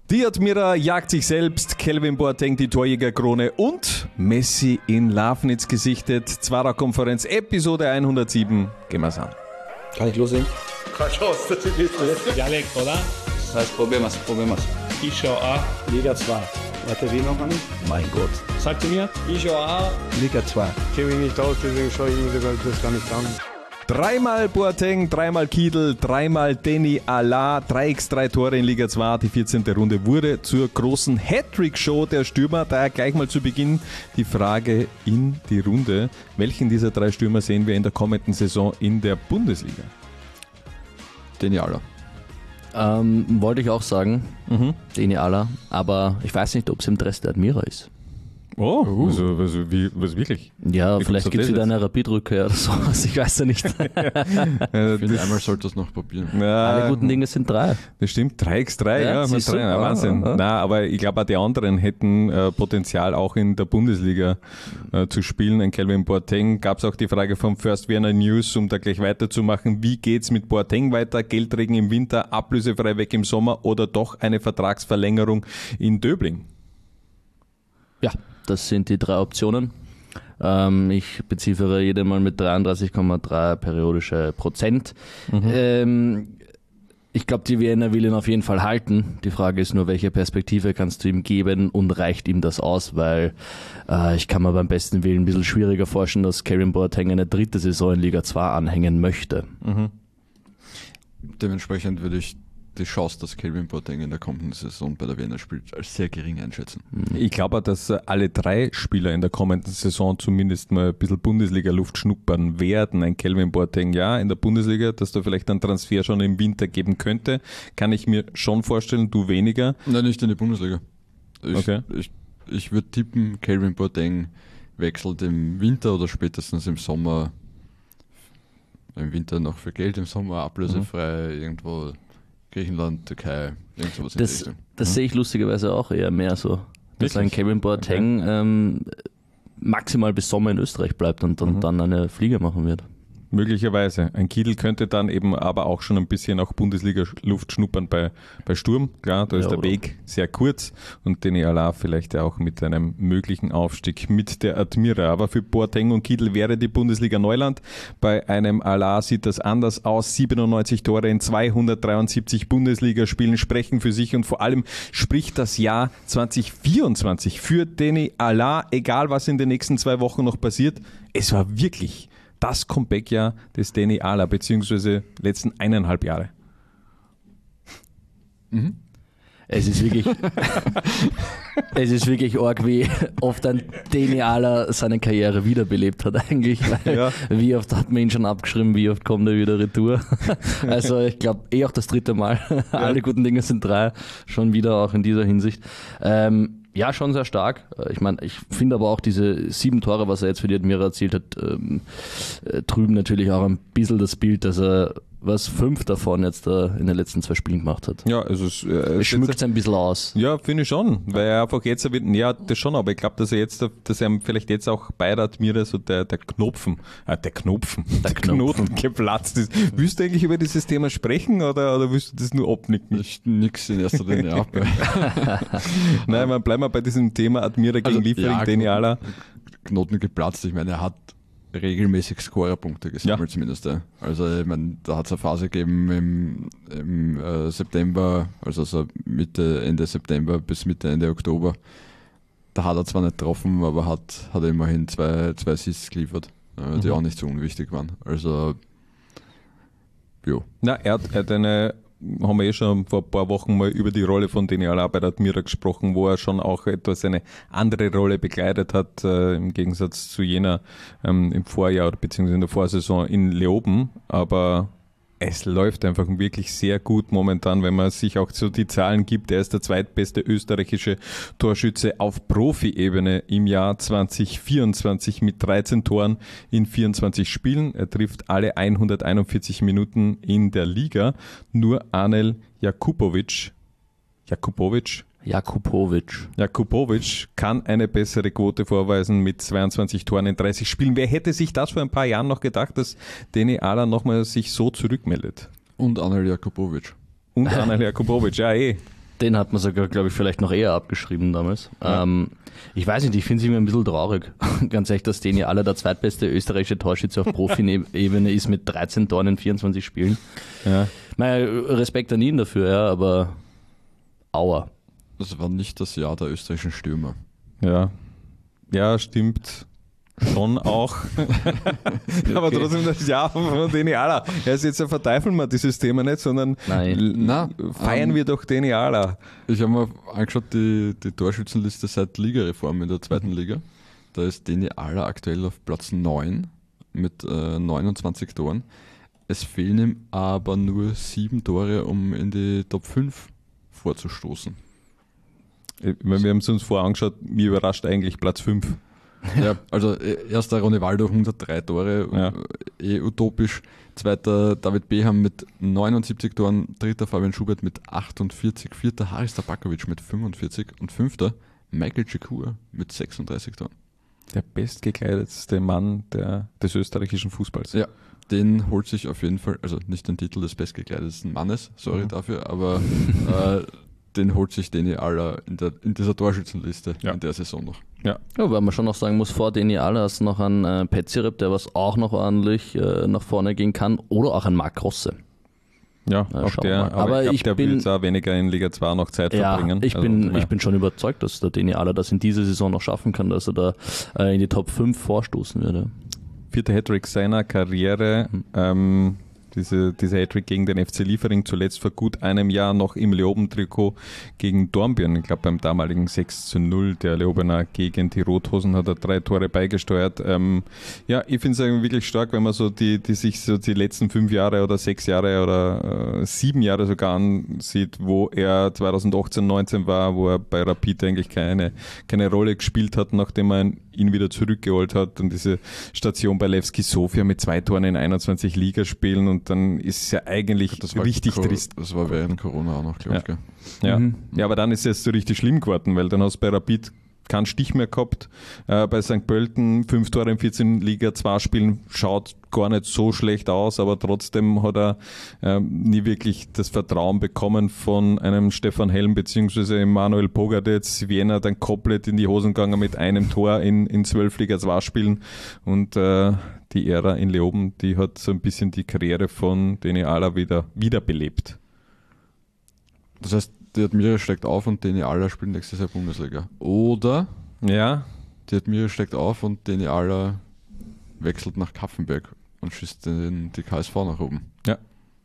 Die Admira jagt sich selbst, Kelvin Boateng die Torjägerkrone und Messi in Lafnitz gesichtet. Zwarer-Konferenz, Episode 107. Gehen wir's an. Kann ich loslegen? Keine Chance, dass ich nicht. Dialekt, oder? Das heißt, probieren wir's. Ich schau auch. Liga 2. Warte, wie noch einmal? Mein Gott. Sagt zu mir? Ich schaue auch. Liga 2. Ich kenne mich nicht aus, deswegen schaue ich mir das gar nicht an. Dreimal Boateng, dreimal Kiedl, dreimal Deni Ala, 3x3 Tore in Liga 2. Die 14. Runde wurde zur großen Hattrick-Show der Stürmer. Daher gleich mal zu Beginn die Frage in die Runde. Welchen dieser drei Stürmer sehen wir in der kommenden Saison in der Bundesliga? Deni Ala. Wollte ich auch sagen, Deni Ala, aber ich weiß nicht, ob es im Dress der Admira ist. Oh, also was wirklich? Ja, Wie vielleicht kommst du gibt es auf wieder das eine Rapid-Rückkehr oder sowas, ich weiß ja nicht. Ich finde, einmal sollte das noch probieren. Alle guten Dinge sind drei. Das stimmt, 3x3, ja, siehst du? Wahnsinn. Nein, aber ich glaube auch die anderen hätten Potenzial auch in der Bundesliga zu spielen. Ein Kelvin Boateng, gab es auch die Frage vom First Werner News, um da gleich weiterzumachen. Wie geht's mit Boateng weiter? Geldregen im Winter, ablösefrei weg im Sommer oder doch eine Vertragsverlängerung in Döbling? Ja, das sind die drei Optionen. Ich beziffere jede Mal mit 33,3 periodische Prozent. Ich glaube, die Wiener will ihn auf jeden Fall halten. Die Frage ist nur, welche Perspektive kannst du ihm geben und reicht ihm das aus? Weil ich kann mir beim besten Willen ein bisschen schwieriger vorstellen, dass Kelvin Boateng eine dritte Saison in Liga 2 anhängen möchte. Dementsprechend würde ich die Chance, dass Kelvin Boateng in der kommenden Saison bei der Wiener spielt, als sehr gering einschätzen. Ich glaube, dass alle drei Spieler in der kommenden Saison zumindest mal ein bisschen Bundesliga-Luft schnuppern werden. Ein Kelvin Boateng, ja, in der Bundesliga, dass da vielleicht einen Transfer schon im Winter geben könnte, kann ich mir schon vorstellen, du weniger. Nein, nicht in die Bundesliga. Okay. Ich würde tippen, Kelvin Boateng wechselt im Winter oder spätestens im Sommer. Im Winter noch für Geld, im Sommer ablösefrei, irgendwo Griechenland, Türkei, irgend sowas in die Richtung. Das sehe ich lustigerweise auch eher mehr so. Dass Wirklich? ein Kelvin Boateng maximal bis Sommer in Österreich bleibt und dann eine Fliege machen wird. Möglicherweise. Ein Kiedl könnte dann eben aber auch schon ein bisschen auch Bundesliga-Luft schnuppern bei Sturm. Klar, da ist der Weg sehr kurz und Deni Ala vielleicht auch mit einem möglichen Aufstieg mit der Admira. Aber für Boateng und Kiedl wäre die Bundesliga Neuland. Bei einem Ala sieht das anders aus. 97 Tore in 273 Bundesligaspielen sprechen für sich und vor allem spricht das Jahr 2024 für Deni Ala, egal was in den nächsten 2 Wochen noch passiert. Es war wirklich das Comeback-Jahr des Deni Ala, beziehungsweise letzten 1,5 Jahre. Es ist wirklich arg, wie oft ein Deni Ala seine Karriere wiederbelebt hat eigentlich. Weil wie oft hat man ihn schon abgeschrieben, wie oft kommt er wieder retour. Also ich glaube auch das 3. Mal. Alle guten Dinge sind 3, schon wieder auch in dieser Hinsicht. Ja, schon sehr stark. Ich meine, ich finde aber auch diese 7 Tore, was er jetzt für die Admira erzielt hat, trüben natürlich auch ein bisschen das Bild, dass er 5 davon jetzt in den letzten 2 Spielen gemacht hat. Ja, also Es schmückt es ein bisschen aus. Ja, finde ich schon, weil er einfach jetzt, ja, das schon, aber ich glaube, dass er vielleicht jetzt auch bei der Admira so der Knoten geplatzt ist. Willst du eigentlich über dieses Thema sprechen oder willst du das nur abnicken? Nix in erster Linie ab. Nein, bleiben wir bei diesem Thema Admira gegen Liefering, Deni Ala. Knoten geplatzt, ich meine, er hat regelmäßig Scorerpunkte gesammelt zumindest. Ja. Also ich meine, da hat es eine Phase gegeben im September, also so Ende September bis Mitte, Ende Oktober. Da hat er zwar nicht getroffen, aber hat immerhin zwei Assists geliefert, die auch nicht so unwichtig waren. Also, jo. Na, er hat haben wir schon vor ein paar Wochen mal über die Rolle von Deni Ala bei der Admira gesprochen, wo er schon auch etwas eine andere Rolle begleitet hat, im Gegensatz zu jener im Vorjahr beziehungsweise in der Vorsaison in Leoben. Aber es läuft einfach wirklich sehr gut momentan, wenn man sich auch so die Zahlen gibt. Er ist der zweitbeste österreichische Torschütze auf Profi-Ebene im Jahr 2024 mit 13 Toren in 24 Spielen. Er trifft alle 141 Minuten in der Liga. Nur Anel Jakupovic kann eine bessere Quote vorweisen mit 22 Toren in 30 Spielen. Wer hätte sich das vor ein paar Jahren noch gedacht, dass Deni Ala nochmal sich so zurückmeldet? Und Anel Jakupovic. Ja, Den hat man sogar, glaube ich, vielleicht noch eher abgeschrieben damals. Ja. Ich weiß nicht, ich finde es immer ein bisschen traurig. Ganz ehrlich, dass Deni Aller der zweitbeste österreichische Torschütze auf Profi-Ebene ist mit 13 Toren in 24 Spielen. Ja. Respekt an ihn dafür, ja, aber aua. Das war nicht das Jahr der österreichischen Stürmer. Ja, stimmt. Schon auch. Aber trotzdem das Jahr von Deni Aller. Jetzt verteufeln wir dieses Thema nicht, sondern feiern wir doch Deni Aller. Ich habe mir angeschaut, die Torschützenliste seit Ligareform in der zweiten Liga. Da ist Deni Aller aktuell auf Platz 9 mit 29 Toren. Es fehlen ihm aber nur 7 Tore, um in die Top 5 vorzustoßen. Wir haben es uns vorher angeschaut, mir überrascht eigentlich Platz 5. Ja, also erster Ronaldo 103 Tore, utopisch. Zweiter David Beham mit 79 Toren, dritter Fabian Schubert mit 48, vierter Haris Tabakovic mit 45 und fünfter Michael Cikur mit 36 Toren. Der bestgekleidetste Mann des österreichischen Fußballs. Ja, den holt sich auf jeden Fall, also nicht den Titel des bestgekleidetsten Mannes, sorry dafür, aber den holt sich Deni Aller in dieser Torschützenliste in der Saison noch. Ja, weil man schon noch sagen muss, vor Deni Aller ist noch ein Petzirep, der was auch noch ordentlich nach vorne gehen kann, oder auch ein Marc Rosse. Ja, auch der. Aber ich glaube, der will jetzt auch weniger in Liga 2 noch Zeit verbringen. Ich bin schon überzeugt, dass der Deni Aller das in dieser Saison noch schaffen kann, dass er da in die Top 5 vorstoßen würde. 4. Hattrick seiner Karriere. Dieser Hattrick gegen den FC Liefering, zuletzt vor gut einem Jahr noch im Leoben-Trikot gegen Dornbirn. Ich glaube beim damaligen 6:0 der Leobener gegen die Rothosen hat er 3 Tore beigesteuert. Ich finde es wirklich stark, wenn man so die sich so die letzten 5 Jahre oder 6 Jahre oder 7 Jahre sogar ansieht, wo er 2018, 19 war, wo er bei Rapid eigentlich keine Rolle gespielt hat, nachdem man ihn wieder zurückgeholt hat, und diese Station bei Levski Sofia mit 2 Toren in 21 Ligaspielen, und dann ist es ja eigentlich richtig trist. Das war während Corona auch noch, glaube ich. Gell? Ja. Ja, aber dann ist es so richtig schlimm geworden, weil dann hast du bei Rapid keinen Stich mehr gehabt. Bei St. Pölten 5 Tore in 14 Liga 2 Spielen, schaut gar nicht so schlecht aus, aber trotzdem hat er nie wirklich das Vertrauen bekommen von einem Stefan Helm bzw. Manuel Pogatetz. Vienna dann komplett in die Hosen gegangen mit einem Tor in 12 Liga 2 Spielen, und die Ära in Leoben, die hat so ein bisschen die Karriere von Deni Aller wiederbelebt. Das heißt, die Admira steigt auf und Deni Aller spielt nächstes Jahr Bundesliga. Oder die Admira steigt auf und Deni Aller wechselt nach Kapfenberg und schießt die KSV nach oben. Ja.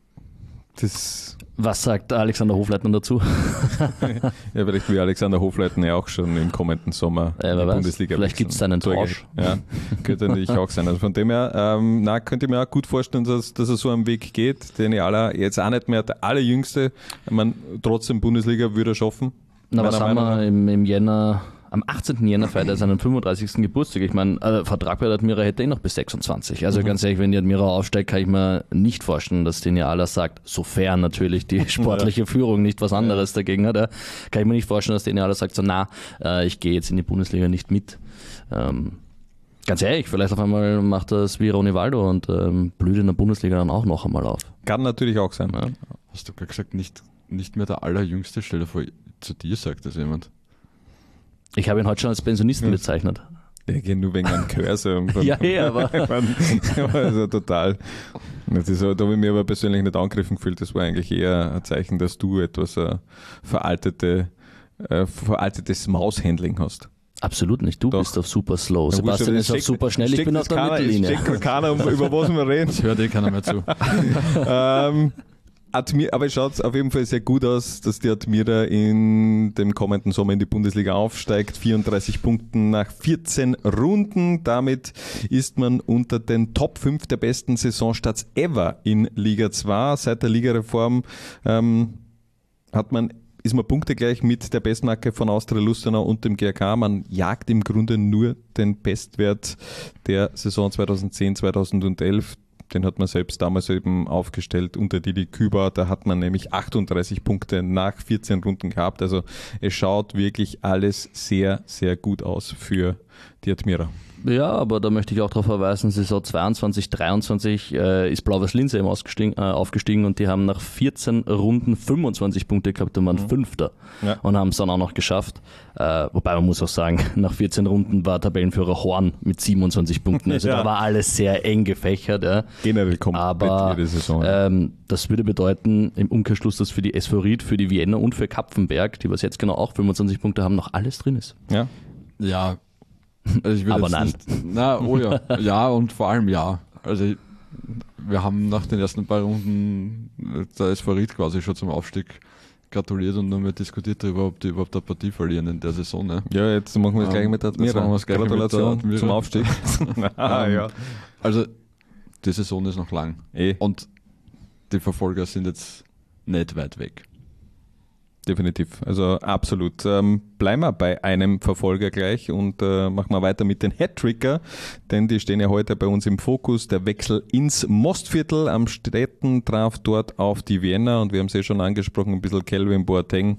Was sagt Alexander Hofleitner dazu? Ja, vielleicht will Alexander Hofleitner ja auch schon im kommenden Sommer in die Bundesliga. Vielleicht gibt es einen Tausch. Ja, könnte natürlich auch sein. Also von dem her, könnte ich mir auch gut vorstellen, dass er so am Weg geht. Deni Aller jetzt auch nicht mehr der Allerjüngste. Ich meine, trotzdem Bundesliga würde er schaffen. Was haben wir im Jänner? Am 18. Jänner feiert er seinen 35. Geburtstag. Ich meine, Vertrag bei der Admira hätte noch bis 26. Also ganz ehrlich, wenn die Admira aufsteigt, kann ich mir nicht vorstellen, dass Deni Aller sagt, sofern natürlich die sportliche Führung nicht was anderes dagegen hat, kann ich mir nicht vorstellen, dass Deni Aller sagt, so ich gehe jetzt in die Bundesliga nicht mit. Ganz ehrlich, vielleicht auf einmal macht das wie Ronaldo und blüht in der Bundesliga dann auch noch einmal auf. Kann natürlich auch sein. Ja. Hast du gerade gesagt, nicht mehr der Allerjüngste? Stell dir vor, zu dir sagt das jemand. Ich habe ihn heute schon als Pensionisten bezeichnet. Der geht nur wegen einem Cursor. Aber also total. Da habe ich mich aber persönlich nicht angegriffen gefühlt. Das war eigentlich eher ein Zeichen, dass du etwas veraltetes Maushandling hast. Absolut nicht. Du bist auf super slow. Sebastian ist auf super schnell. Ich bin auf der Mittellinie. Es checkt keiner, über was wir reden. Das hört keiner mehr zu. Aber es schaut auf jeden Fall sehr gut aus, dass die Admira in dem kommenden Sommer in die Bundesliga aufsteigt. 34 Punkten nach 14 Runden. Damit ist man unter den Top 5 der besten Saisonstarts ever in Liga 2. Seit der Ligareform ist man punktegleich mit der Bestmarke von Austria Lustenau und dem GRK. Man jagt im Grunde nur den Bestwert der Saison 2010-2011. Den hat man selbst damals eben aufgestellt unter Didi Küber. Da hat man nämlich 38 Punkte nach 14 Runden gehabt. Also es schaut wirklich alles sehr, sehr gut aus für die Admira. Ja, aber da möchte ich auch darauf verweisen, Saison 22, 23 ist Blau-Weiß Linz eben aufgestiegen und die haben nach 14 Runden 25 Punkte gehabt und waren Fünfter und haben es dann auch noch geschafft. Wobei man muss auch sagen, nach 14 Runden war Tabellenführer Horn mit 27 Punkten. Also da war alles sehr eng gefächert. Ja. Generell komplett jede Saison. Das würde bedeuten, im Umkehrschluss, dass für die SV Ried, für die Wiener und für Kapfenberg, die was jetzt genau auch 25 Punkte haben, noch alles drin ist. Ja. Also ich will aber nein. Ja, und vor allem ja. Also wir haben nach den ersten paar Runden der SV Ried quasi schon zum Aufstieg gratuliert und nur mehr diskutiert darüber, ob die überhaupt eine Partie verlieren in der Saison. Ne? Ja, jetzt machen wir es gleich mit der Admira. Gratulation zum Aufstieg. Ja. Also die Saison ist noch lang. Und die Verfolger sind jetzt nicht weit weg. Definitiv, also absolut. Bleiben wir bei einem Verfolger gleich und machen wir weiter mit den Hattricker, denn die stehen ja heute bei uns im Fokus. Der Wechsel ins Mostviertel am Stetten traf dort auf die Wiener und wir haben es ja schon angesprochen, ein bisschen Kelvin Boateng.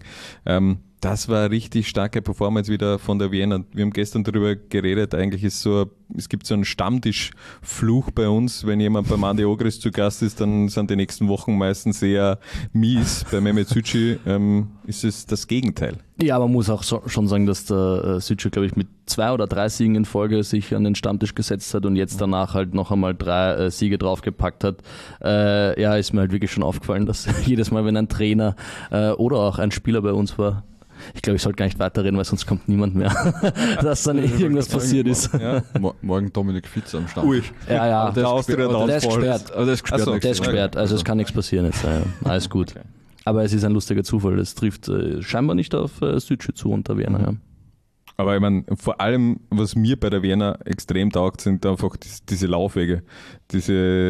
Das war eine richtig starke Performance wieder von der Wiener. Wir haben gestern darüber geredet, eigentlich ist es gibt so einen Stammtischfluch bei uns. Wenn jemand bei Andi Ogris zu Gast ist, dann sind die nächsten Wochen meistens sehr mies. Bei Mehmet Sücü ist es das Gegenteil. Ja, man muss auch schon sagen, dass der Sücü, glaube ich, mit 2 oder 3 Siegen in Folge sich an den Stammtisch gesetzt hat und jetzt danach halt noch einmal 3 Siege draufgepackt hat. Ist mir halt wirklich schon aufgefallen, dass jedes Mal, wenn ein Trainer oder auch ein Spieler bei uns war, ich glaube, ich sollte gar nicht weiterreden, weil sonst kommt niemand mehr, dass dann irgendwas passiert ist. Morgen Dominik Fitz am Start. Ja, der ist gesperrt. Der ist gesperrt, also es kann nichts passieren jetzt. Ja. Alles gut. Okay. Aber es ist ein lustiger Zufall, es trifft scheinbar nicht auf Südschü zu unter Wiener. Ja. Aber ich meine, vor allem, was mir bei der Wiener extrem taugt, sind einfach diese Laufwege, die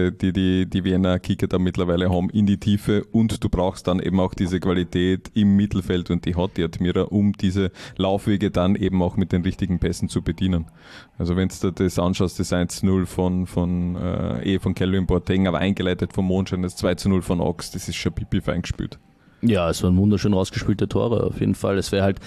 Wiener Kicker da mittlerweile haben in die Tiefe und du brauchst dann eben auch diese Qualität im Mittelfeld und die hat die Admira, um diese Laufwege dann eben auch mit den richtigen Pässen zu bedienen. Also wenn du das anschaust, das 1-0 von Kelvin Boateng, aber eingeleitet vom Mondschein, das 2-0 von Ox, das ist schon pipi fein gespielt. Ja, es waren wunderschön rausgespielte Tore auf jeden Fall. Es wäre halt,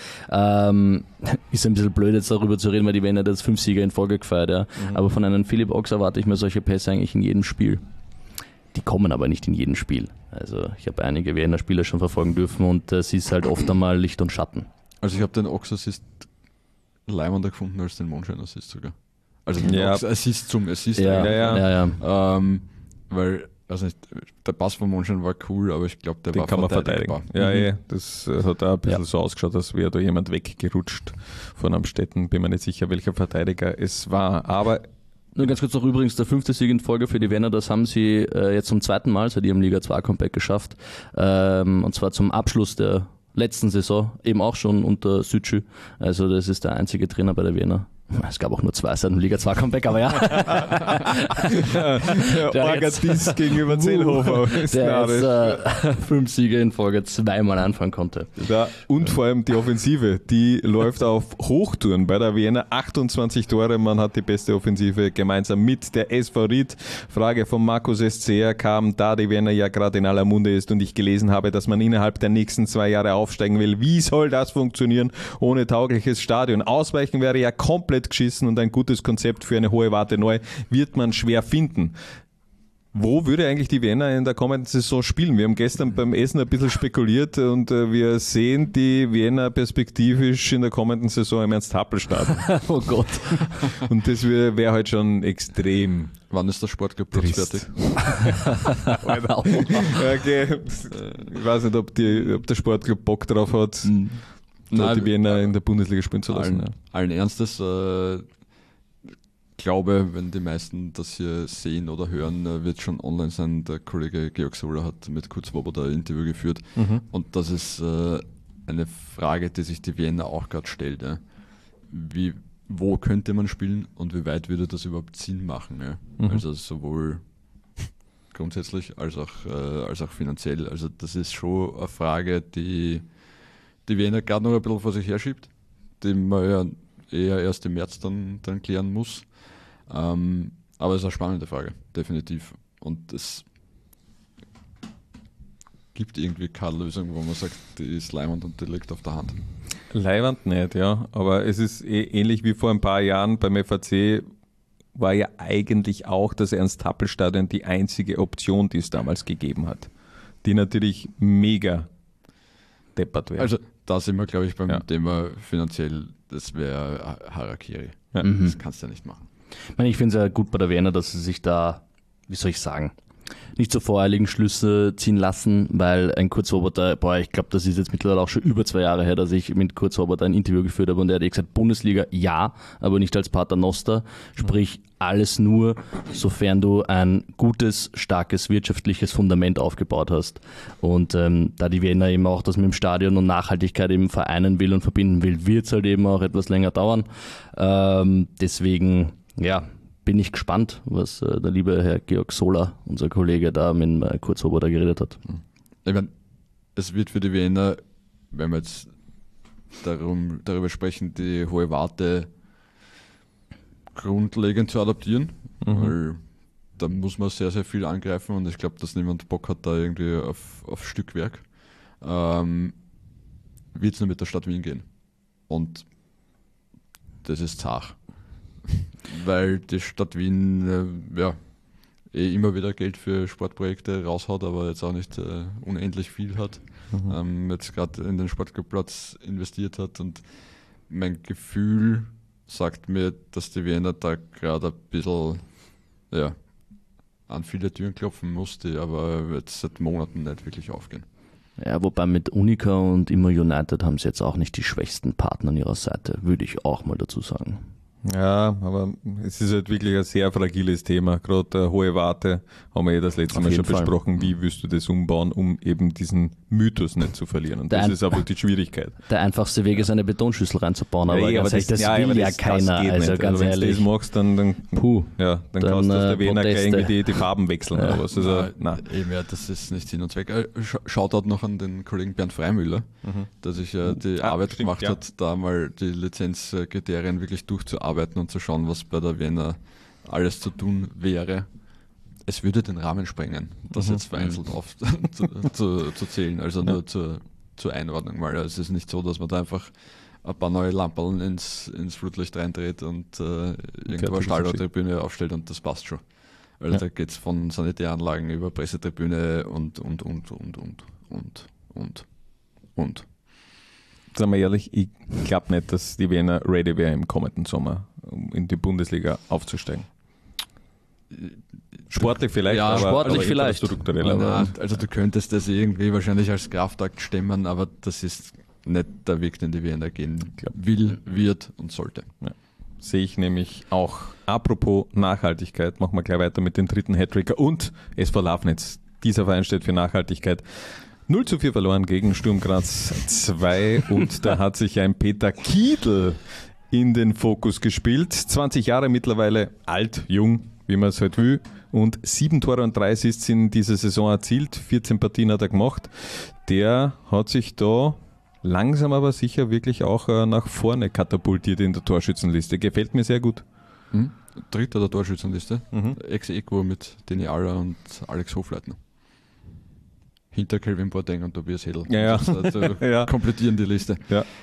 ist ein bisschen blöd jetzt darüber zu reden, weil die Wiener jetzt 5 Sieger in Folge gefeiert, ja. Aber von einem Philipp Ox erwarte ich mir solche Pässe eigentlich in jedem Spiel. Die kommen aber nicht in jedem Spiel. Also ich habe einige Wiener Spieler schon verfolgen dürfen und es ist halt oft einmal Licht und Schatten. Also ich habe den Ox-Assist leimender gefunden als den Mondschein-Assist sogar. Also den Assist zum Assist. Ja. Weil also der Pass von Mondschein war cool, aber ich glaube, den war kann man verteidigen. Das hat auch ein bisschen so ausgeschaut, als wäre da jemand weggerutscht von Amstetten. Bin mir nicht sicher, welcher Verteidiger es war. Aber nur ganz kurz noch übrigens, der 5. Sieg in Folge für die Wiener, das haben sie jetzt zum 2. Mal seit ihrem Liga 2 Comeback geschafft. Und zwar zum Abschluss der letzten Saison, eben auch schon unter Südschü. Also das ist der einzige Trainer bei der Wiener. Es gab auch nur 2 seit dem Liga 2 Comeback, aber ja. Orgadis gegenüber Zellhofer. Der jetzt 5 Siege in Folge 2-mal anfangen konnte. Ja, und vor allem die Offensive, die läuft auf Hochtouren bei der Wiener. 28 Tore, man hat die beste Offensive gemeinsam mit der SV Ried. Frage von Markus Eszeer kam, da die Wiener ja gerade in aller Munde ist und ich gelesen habe, dass man innerhalb der nächsten 2 Jahre aufsteigen will. Wie soll das funktionieren ohne taugliches Stadion? Ausweichen wäre ja komplett geschissen und ein gutes Konzept für eine hohe Warte neu wird man schwer finden. Wo würde eigentlich die Wiener in der kommenden Saison spielen? Wir haben gestern beim Essen ein bisschen spekuliert und wir sehen die Wiener perspektivisch in der kommenden Saison im Ernst-Happel-Stadion. Oh Gott. Und das wäre halt schon extrem. Wann ist der Sportclub fertig? Okay. Ich weiß nicht, ob der Sportclub Bock drauf hat. Die Wiener in der Bundesliga spielen zu lassen. Allen Ernstes, glaube, wenn die meisten das hier sehen oder hören, wird schon online sein. Der Kollege Georg Soler hat mit Kurt Swoboda ein Interview geführt und das ist eine Frage, die sich die Wiener auch gerade stellt. Ja. Wo könnte man spielen und wie weit würde das überhaupt Sinn machen? Ja? Also sowohl grundsätzlich als auch finanziell. Also das ist schon eine Frage, die Wiener gerade noch ein bisschen vor sich herschiebt, die man ja eher erst im März dann klären muss. Aber es ist eine spannende Frage, definitiv. Und es gibt irgendwie keine Lösung, wo man sagt, die ist leibend und die liegt auf der Hand. Leibend nicht, ja. Aber es ist ähnlich wie vor ein paar Jahren beim FAC, war ja eigentlich auch das Ernst-Happel-Stadion die einzige Option, die es damals gegeben hat, die natürlich mega deppert wäre. Also da sind wir, glaube ich, beim Thema finanziell, das wäre Harakiri. Ja. Das kannst du ja nicht machen. Ich finde es ja gut bei der Wiener, dass sie sich da, wie soll ich sagen, nicht so voreiligen Schlüsse ziehen lassen, weil ein Kurt Swoboda, ich glaube, das ist jetzt mittlerweile auch schon über 2 Jahre her, dass ich mit Kurt Swoboda ein Interview geführt habe und er hat gesagt, Bundesliga ja, aber nicht als Paternoster, sprich alles nur, sofern du ein gutes, starkes wirtschaftliches Fundament aufgebaut hast. Und da die Wiener eben auch das mit dem Stadion und Nachhaltigkeit eben vereinen will und verbinden will, wird es halt eben auch etwas länger dauern. Deswegen, bin ich gespannt, was der liebe Herr Georg Sola, unser Kollege, da mit Kurt Swoboda geredet hat. Ich meine, es wird für die Wiener, wenn wir jetzt darüber sprechen, die hohe Warte grundlegend zu adaptieren, weil da muss man sehr, sehr viel angreifen und ich glaube, dass niemand Bock hat da irgendwie auf Stückwerk. Wird es nur mit der Stadt Wien gehen. Und das ist zart. Weil die Stadt Wien immer wieder Geld für Sportprojekte raushaut, aber jetzt auch nicht unendlich viel hat. Jetzt gerade in den Sportplatz investiert hat und mein Gefühl sagt mir, dass die Wiener da gerade ein bisschen an viele Türen klopfen musste, aber jetzt seit Monaten nicht wirklich aufgehen. Ja, wobei mit Unica und Immer United haben sie jetzt auch nicht die schwächsten Partner an ihrer Seite, würde ich auch mal dazu sagen. Ja, aber es ist halt wirklich ein sehr fragiles Thema. Gerade hohe Warte haben wir das letzte Mal schon besprochen. Wie willst du das umbauen, um eben diesen Mythos nicht zu verlieren? Und das ist aber die Schwierigkeit. Der einfachste Weg ist, eine Betonschüssel reinzubauen, aber das will ja keiner. Also ganz wenn ehrlich. du das machst, dann kannst du aus der Wiener gleich irgendwie die Farben wechseln oder was. Also, das ist nicht Sinn und Zweck. Shoutout noch an den Kollegen Bernd Freimüller, der sich die Arbeit gemacht hat, da mal die Lizenzkriterien wirklich durchzuarbeiten und zu schauen, was bei der Wiener alles zu tun wäre. Es würde den Rahmen sprengen, das jetzt vereinzelt zu zählen, also nur zur Einordnung, weil es ist nicht so, dass man da einfach ein paar neue Lampen ins Flutlicht reindreht und irgendwo eine Stalltribüne aufstellt und das passt schon. Also da geht es von Sanitäranlagen über Pressetribüne und. Sagen wir ehrlich, ich glaube nicht, dass die Wiener ready wäre im kommenden Sommer, um in die Bundesliga aufzusteigen. Sportlich vielleicht, aber strukturell. Also du könntest das irgendwie wahrscheinlich als Kraftakt stemmen, aber das ist nicht der Weg, den die Wiener gehen will, wird und sollte. Ja. Sehe ich nämlich auch. Apropos Nachhaltigkeit, machen wir gleich weiter mit dem dritten Hattricker und SV Lafnitz. Dieser Verein steht für Nachhaltigkeit. 0:4 verloren gegen Sturm Graz 2 und da hat sich ein Peter Kiedl in den Fokus gespielt. 20 Jahre mittlerweile, alt, jung, wie man es halt will, und 7 Tore und 3 Assists in dieser Saison erzielt. 14 Partien hat er gemacht. Der hat sich da langsam aber sicher wirklich auch nach vorne katapultiert in der Torschützenliste. Gefällt mir sehr gut. Dritter der Torschützenliste. Ex-Equo mit Deni Aller und Alex Hofleitner. Hinter Kelvin Boateng und Tobias Hedl. Komplettieren die Liste.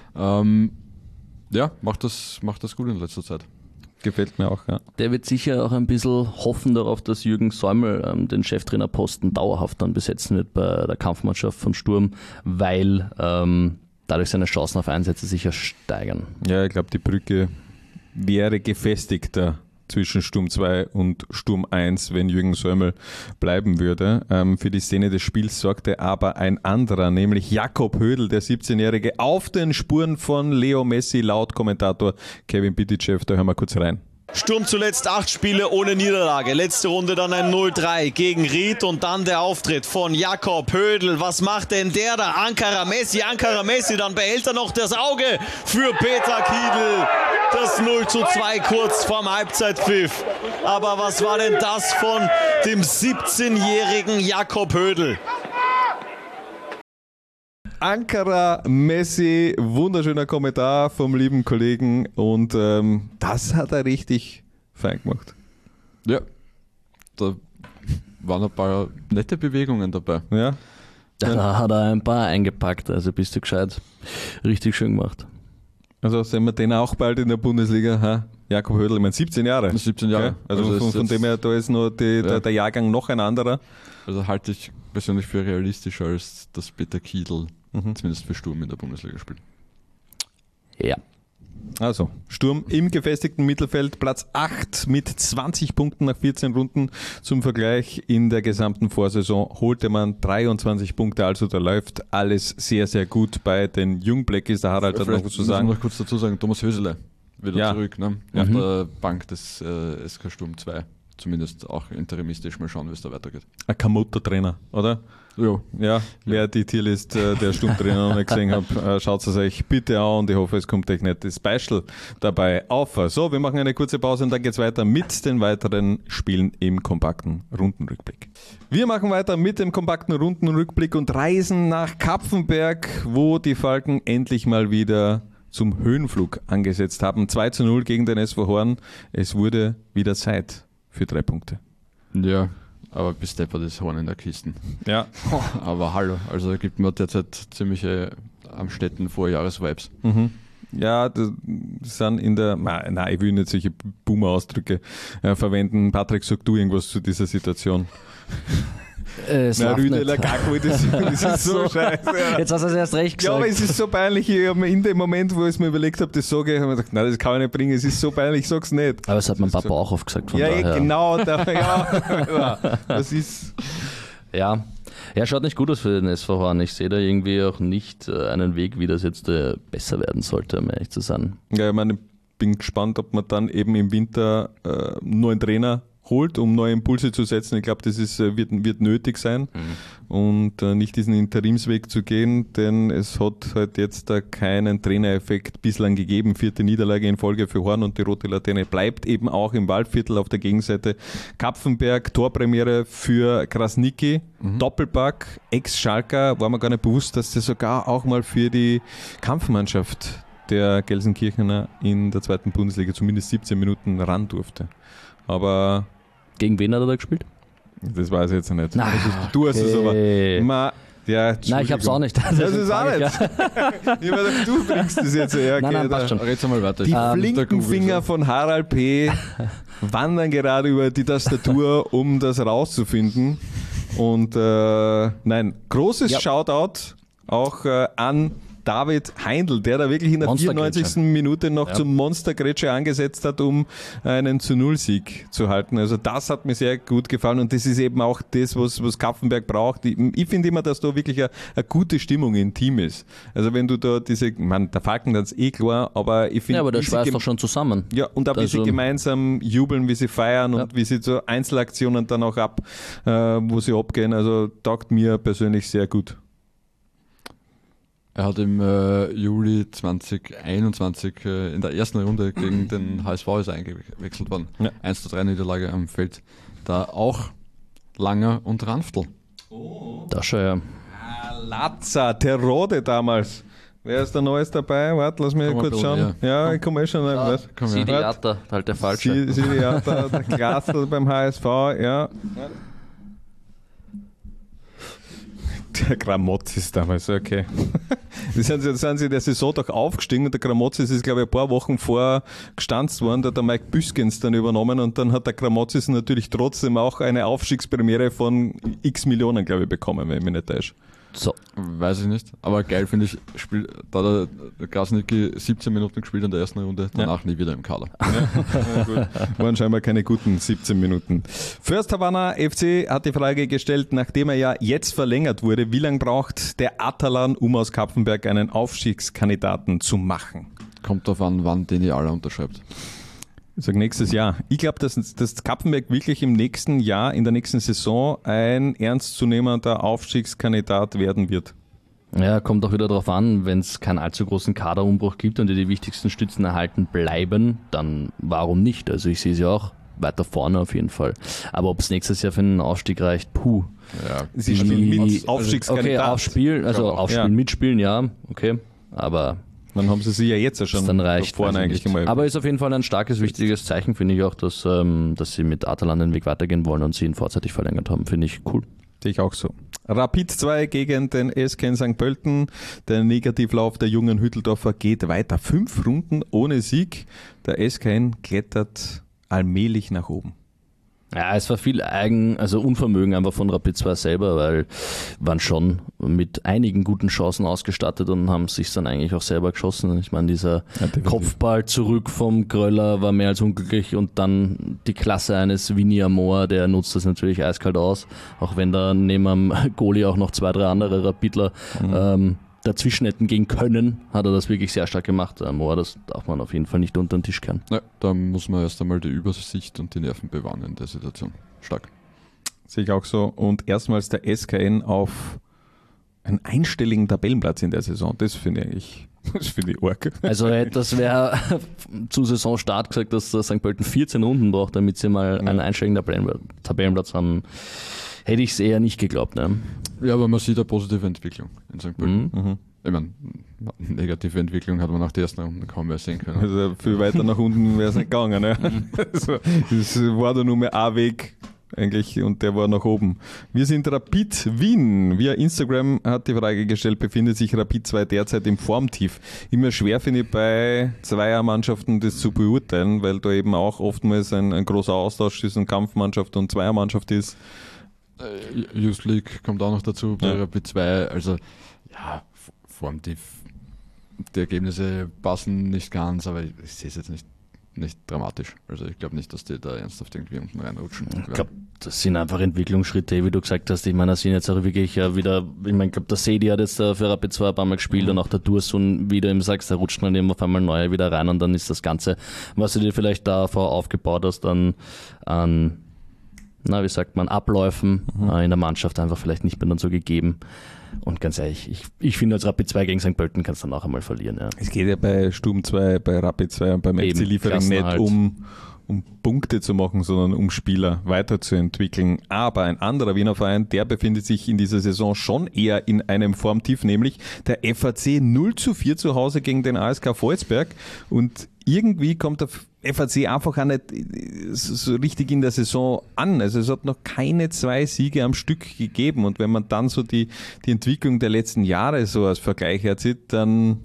Macht das gut in letzter Zeit. Gefällt mir auch, ja. Der wird sicher auch ein bisschen hoffen darauf, dass Jürgen Säumel den Cheftrainerposten dauerhaft dann besetzen wird bei der Kampfmannschaft von Sturm, weil dadurch seine Chancen auf Einsätze sicher steigern. Ja, ich glaube, die Brücke wäre gefestigter zwischen Sturm 2 und Sturm 1, wenn Jürgen Säumel bleiben würde. Für die Szene des Spiels sorgte aber ein anderer, nämlich Jakob Hödl, der 17-Jährige, auf den Spuren von Leo Messi, laut Kommentator Kevin Pitychev. Da hören wir kurz rein. Sturm zuletzt 8 Spiele ohne Niederlage. Letzte Runde dann ein 0-3 gegen Ried und dann der Auftritt von Jakob Hödl. Was macht denn der da? Ankara Messi, dann behält er noch das Auge für Peter Kiedl. Das 0:2 kurz vorm Halbzeitpfiff. Aber was war denn das von dem 17-jährigen Jakob Hödl? Ankara Messi, wunderschöner Kommentar vom lieben Kollegen und das hat er richtig fein gemacht. Ja, da waren ein paar nette Bewegungen dabei. Ja. Da hat er ein paar eingepackt, also bist du gescheit. Richtig schön gemacht. Also sehen wir den auch bald in der Bundesliga, ha? Jakob Hödl, ich meine 17 Jahre. 17 Jahre. Okay? Also von dem her, da ist noch der Jahrgang noch ein anderer. Also halte ich persönlich für realistischer, als dass Peter Kiedl zumindest für Sturm in der Bundesliga spielt. Ja. Also, Sturm im gefestigten Mittelfeld, Platz 8 mit 20 Punkten nach 14 Runden. Zum Vergleich, in der gesamten Vorsaison holte man 23 Punkte, also da läuft alles sehr, sehr gut bei den Jungblackies. Der Harald hat noch was zu sagen. Ich muss noch kurz dazu sagen, Thomas Hösele wieder zurück, ne? Auf der Bank des SK Sturm 2. Zumindest auch interimistisch, mal schauen, wie es da weitergeht. Ein Kamotter-Trainer, oder? Jo. Ja, wer die Tierlist der Sturmtrainer noch nicht gesehen hat, schaut es euch bitte an und ich hoffe, es kommt euch nicht das Beispiel dabei auf. So, wir machen eine kurze Pause und dann geht es weiter mit den weiteren Spielen im kompakten Rundenrückblick. Wir machen weiter mit dem kompakten Rundenrückblick und reisen nach Kapfenberg, wo die Falken endlich mal wieder zum Höhenflug angesetzt haben. 2:0 gegen den SV Horn. Es wurde wieder Zeit für 3 Punkte. Ja, aber bis deppert ist Horn in der Kiste. Ja. Aber hallo, also gibt mir derzeit ziemliche Amstetten Vorjahres-Vibes. Ja, das sind in der, nein, ich will nicht solche Boomer-Ausdrücke verwenden. Patrick, sag du irgendwas zu dieser Situation. Rüdeler Gacko, das ist so scheiße. Ja. Jetzt hast du es erst recht gesagt. Ja, aber es ist so peinlich. Ich habe mir in dem Moment, wo ich es mir überlegt habe, das sage ich, habe ich gedacht, nein, das kann ich nicht bringen, es ist so peinlich, ich sag's nicht. Aber das hat mein Papa auch oft gesagt. Von ja, daher. Genau. Das ist... Ja, schaut nicht gut aus für den SV Horn. Ich sehe da irgendwie auch nicht einen Weg, wie das jetzt besser werden sollte, um ehrlich zu sein. Ja, ich meine, ich bin gespannt, ob man dann eben im Winter nur einen Trainer holt, um neue Impulse zu setzen. Ich glaube, das wird nötig sein und nicht diesen Interimsweg zu gehen, denn es hat halt jetzt keinen Trainereffekt bislang gegeben. 4. Niederlage in Folge für Horn und die Rote Laterne bleibt eben auch im Waldviertel auf der Gegenseite. Kapfenberg, Torpremiere für Krasnicki, Doppelpack, Ex-Schalker, war mir gar nicht bewusst, dass das sogar auch mal für die Kampfmannschaft der Gelsenkirchener in der 2. Bundesliga zumindest 17 Minuten ran durfte. Aber gegen wen hat er da gespielt? Das weiß ich jetzt nicht. Na, du hast es aber. Nein, ich hab's auch nicht. Das ist auch nicht. Ich meine, du bringst das jetzt her. Nein, passt schon. Red's mal weiter. Die flinken Finger von Harald P. wandern gerade über die Tastatur, um das rauszufinden. Und großes Shoutout auch an David Heindl, der da wirklich in der 94. Minute noch zum Monstergrätsche angesetzt hat, um einen zu-0-Sieg zu halten. Also das hat mir sehr gut gefallen und das ist eben auch das, was Kapfenberg braucht. Ich finde immer, dass da wirklich eine gute Stimmung im Team ist. Also wenn du da der Falkentanz klar, aber ich finde... Ja, aber der schweißt doch schon zusammen. Ja, und auch wie sie gemeinsam jubeln, wie sie feiern und wie sie so Einzelaktionen dann auch wo sie abgehen, also taugt mir persönlich sehr gut. Er hat im Juli 2021 in der ersten Runde gegen den HSV eingewechselt worden. Ja. 1:3 Niederlage am Feld. Da auch Langer und Ranftl. Oh. Das schon, ja. Lazza, Terode damals. Wer ist da Neues dabei? Warte, lass mich kurz schauen. Ja, ich komme schon rein. Sidiata, halt der Falsche. Sidiata, der Glasl beim HSV, ja. Der Gramotzis damals, okay. Die sind sie in der Saison doch aufgestiegen und der Gramotzis ist, glaube ich, ein paar Wochen vorher gestanzt worden, da hat der Mike Büskens dann übernommen und dann hat der Gramotzis natürlich trotzdem auch eine Aufstiegspremiere von x Millionen, glaube ich, bekommen, wenn ich mich nicht täusche. So. Weiß ich nicht, aber geil finde ich, da der Krasnicki 17 Minuten gespielt in der ersten Runde, danach nie wieder im Kader. Ja, gut. Waren scheinbar keine guten 17 Minuten. First Havana FC hat die Frage gestellt, nachdem er ja jetzt verlängert wurde, wie lange braucht der Atalan, um aus Kapfenberg einen Aufstiegskandidaten zu machen? Kommt darauf an, wann Deni Aller unterschreibt. Ich sage nächstes Jahr. Ich glaube, dass Kapfenberg wirklich im nächsten Jahr, in der nächsten Saison, ein ernstzunehmender Aufstiegskandidat werden wird. Ja, kommt auch wieder darauf an, wenn es keinen allzu großen Kaderumbruch gibt und die wichtigsten Stützen erhalten bleiben, dann warum nicht? Also ich sehe sie auch weiter vorne auf jeden Fall. Aber ob es nächstes Jahr für einen Aufstieg reicht, puh. Ja, sie spielen mit Aufstiegskandidat. Okay, aufspielen, mitspielen, ja, okay. Aber dann haben sie ja jetzt ja schon dann reicht vorne eigentlich immer. Aber ist auf jeden Fall ein starkes, wichtiges Zeichen, finde ich auch, dass sie mit Atalan den Weg weitergehen wollen und sie ihn vorzeitig verlängert haben. Finde ich cool. Sehe ich auch so. Rapid 2 gegen den SK St. Pölten. Der Negativlauf der jungen Hütteldorfer geht weiter. 5 Runden ohne Sieg. Der SK klettert allmählich nach oben. Ja, es war viel Unvermögen einfach von Rapid 2 selber, weil waren schon mit einigen guten Chancen ausgestattet und haben sich dann eigentlich auch selber geschossen. Ich meine, dieser Kopfball zurück vom Gröller war mehr als unglücklich und dann die Klasse eines Vinny Amor, der nutzt das natürlich eiskalt aus, auch wenn da neben am Goalie auch noch 2, 3 andere Rapidler dazwischen hätten gehen können, hat er das wirklich sehr stark gemacht. Amor, das darf man auf jeden Fall nicht unter den Tisch kehren. Ja, da muss man erst einmal die Übersicht und die Nerven bewahren in der Situation. Stark. Sehe ich auch so. Und erstmals der SKN auf einen einstelligen Tabellenplatz in der Saison. Das finde ich arg. Also das wäre zu Saisonstart gesagt, dass St. Pölten 14 Runden braucht, damit sie mal einen einstelligen Tabellenplatz haben. Hätte ich es eher nicht geglaubt. Ne? Ja, aber man sieht eine positive Entwicklung in St. Pölten. Ich meine, negative Entwicklung hat man nach der ersten Runde kaum mehr sehen können. Also viel weiter nach unten wäre es nicht gegangen. Ne? Also, das war da nur mehr ein Weg eigentlich und der war nach oben. Wir sind Rapid Wien. Via Instagram hat die Frage gestellt, befindet sich Rapid 2 derzeit im Formtief? Immer schwer finde ich bei Zweiermannschaften das zu beurteilen, weil da eben auch oftmals ein großer Austausch zwischen Kampfmannschaft und Zweiermannschaft ist. Youth League kommt auch noch dazu bei Rapid 2, also ja, formtief. Die Ergebnisse passen nicht ganz, aber ich sehe es jetzt nicht dramatisch. Also ich glaube nicht, dass die da ernsthaft irgendwie unten reinrutschen. Ich glaube, das sind einfach Entwicklungsschritte, wie du gesagt hast. Ich meine, das sind jetzt auch wirklich wieder, ich glaube, der Sedi hat jetzt für Rapid 2 ein paar Mal gespielt und auch der Dursun, wie du eben sagst, da rutscht man eben auf einmal neu wieder rein und dann ist das Ganze, was du dir vielleicht davor aufgebaut hast, an Abläufen in der Mannschaft einfach vielleicht nicht mehr dann so gegeben. Und ganz ehrlich, ich finde, als Rapid 2 gegen St. Pölten kannst du dann auch einmal verlieren. Ja. Es geht ja bei Sturm 2, bei Rapid 2 und beim FC Liefering nicht um Punkte zu machen, sondern um Spieler weiterzuentwickeln. Aber ein anderer Wiener Verein, der befindet sich in dieser Saison schon eher in einem Formtief, nämlich der FAC 0:4 zu Hause gegen den ASK Volzberg. Und irgendwie kommt der FAC einfach auch nicht so richtig in der Saison an. Also es hat noch keine 2 Siege am Stück gegeben. Und wenn man dann so die Entwicklung der letzten Jahre so als Vergleich herzieht, dann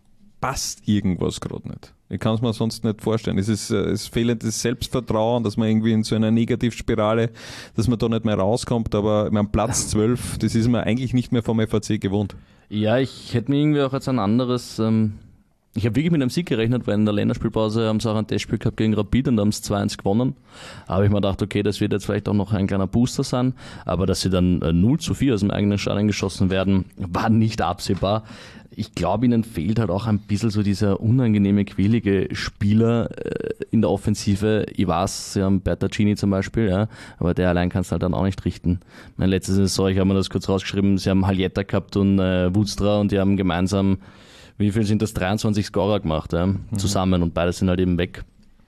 passt irgendwas gerade nicht. Ich kann es mir sonst nicht vorstellen. Es ist fehlendes Selbstvertrauen, dass man irgendwie in so einer Negativspirale, dass man da nicht mehr rauskommt. Aber ich meine, Platz 12, das ist man eigentlich nicht mehr vom FAC gewohnt. Ja, ich hätte mir irgendwie auch als ein anderes... Ich habe wirklich mit einem Sieg gerechnet, weil in der Länderspielpause haben sie auch ein Testspiel gehabt gegen Rapid und haben es 2-1 gewonnen. Da habe ich mir gedacht, okay, das wird jetzt vielleicht auch noch ein kleiner Booster sein, aber dass sie dann 0:4 aus dem eigenen Stadion geschossen werden, war nicht absehbar. Ich glaube, ihnen fehlt halt auch ein bisschen so dieser unangenehme, quälige Spieler in der Offensive. Ich weiß, sie haben Bertaccini zum Beispiel, ja, aber der allein kannst du halt dann auch nicht richten. Meine letzte Saison, ich habe mir das kurz rausgeschrieben, sie haben Haljeta gehabt und Woodstra und die haben gemeinsam, wie viel sind das, 23 Scorer gemacht, ja, zusammen und beide sind halt eben weg.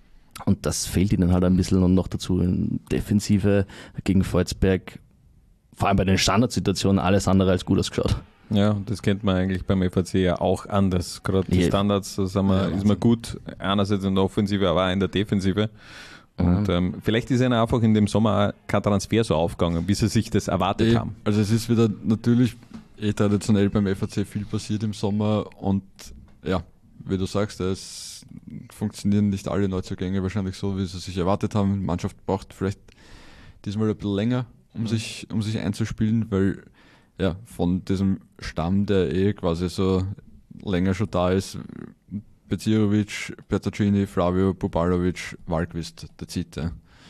Und das fehlt ihnen halt ein bisschen und noch dazu in Defensive gegen Volzberg, vor allem bei den Standardsituationen, alles andere als gut ausgeschaut. Ja, das kennt man eigentlich beim FAC ja auch anders. Gerade die Standards, ist man gut, einerseits in der Offensive, aber auch in der Defensive. Und vielleicht ist ihnen einfach in dem Sommer kein Transfer so aufgegangen, wie sie sich das erwartet haben. Also es ist wieder natürlich traditionell beim FAC viel passiert im Sommer und ja, wie du sagst, es funktionieren nicht alle Neuzugänge wahrscheinlich so, wie sie sich erwartet haben. Die Mannschaft braucht vielleicht diesmal ein bisschen länger, um sich einzuspielen, weil ja, von diesem Stamm, der quasi so länger schon da ist, Becirovic, Bertaccini, Flavio, Bubalovic, Wahlqvist, der Zite.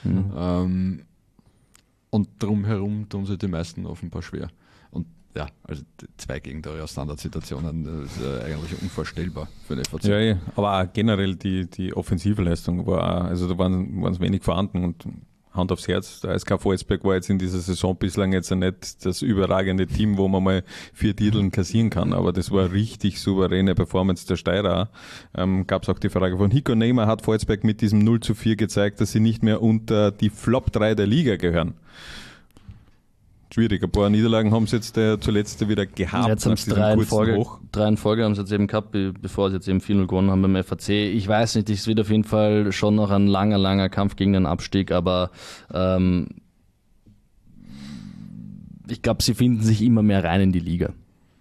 Und drumherum tun sich die meisten offenbar schwer. Und ja, also 2 Gegentore aus Standardsituationen, das ist eigentlich unvorstellbar für den FAC. Ja, aber auch generell die offensive Leistung war, also da waren es wenig vorhanden und Hand aufs Herz, der ASK Volzberg war jetzt in dieser Saison bislang jetzt nicht das überragende Team, wo man mal 4 Titel kassieren kann, aber das war richtig souveräne Performance der Steirer. Gab es auch die Frage von Hiko Neymer, hat Volzberg mit diesem 0:4 gezeigt, dass sie nicht mehr unter die Flop 3 der Liga gehören. Schwierig, ein paar Niederlagen haben sie jetzt zuletzt wieder gehabt. Jetzt haben sie 3 in Folge haben sie jetzt eben gehabt, bevor sie jetzt eben 4-0 gewonnen haben beim FAC. Ich weiß nicht, es wird auf jeden Fall schon noch ein langer Kampf gegen den Abstieg, aber Ich glaube, sie finden sich immer mehr rein in die Liga.